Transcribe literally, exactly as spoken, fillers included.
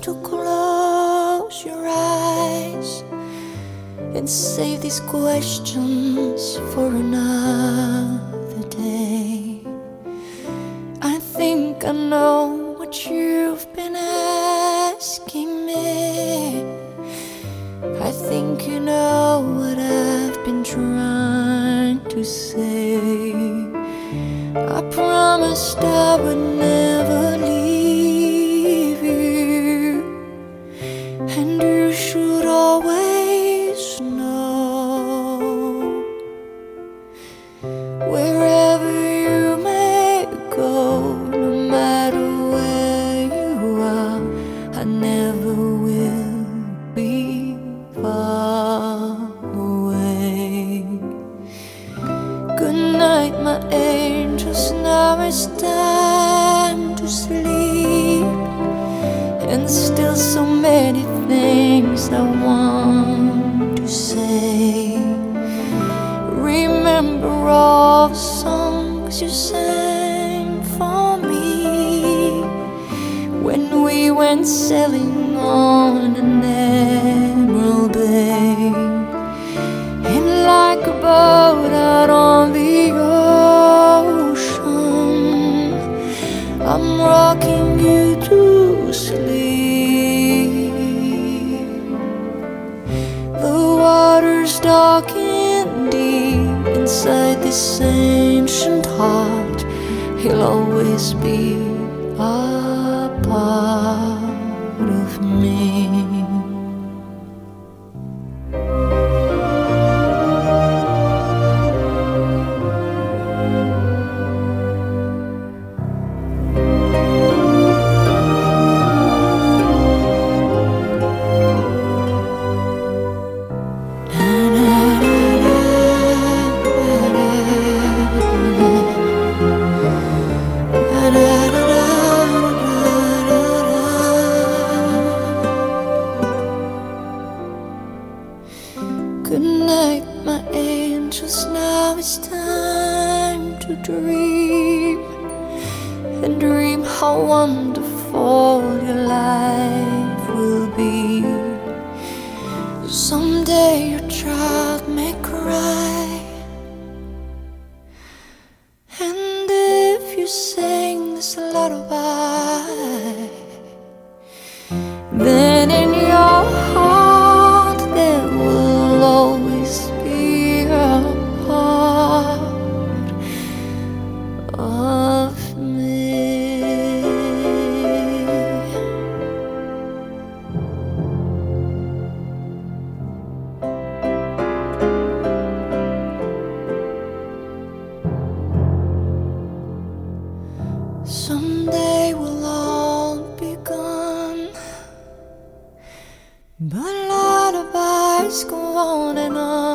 to close your eyes and save these questions for another day. I think I know what you've been asking me. I think you know what I've been trying to say. I promised I would never leave you, and you should always know, wherever you may go, no matter where you are, I never will be far away. Good night, my angels, now it's time to sleep, and still so many things I want to say. Remember all the songs you sang for me when we went sailing on an emerald bay, and like a boat out on the ocean, I'm rocking you to sleep. The water's dark and deep inside this ancient heart. He'll always be a part of me. Good night, my angels, now it's time to dream, and dream how wonderful your life will be. Someday your child may cry, and if you sing this lullaby, then in your heart there will always be a part of me. Someday we'll all be gone, but lullabies go on and on.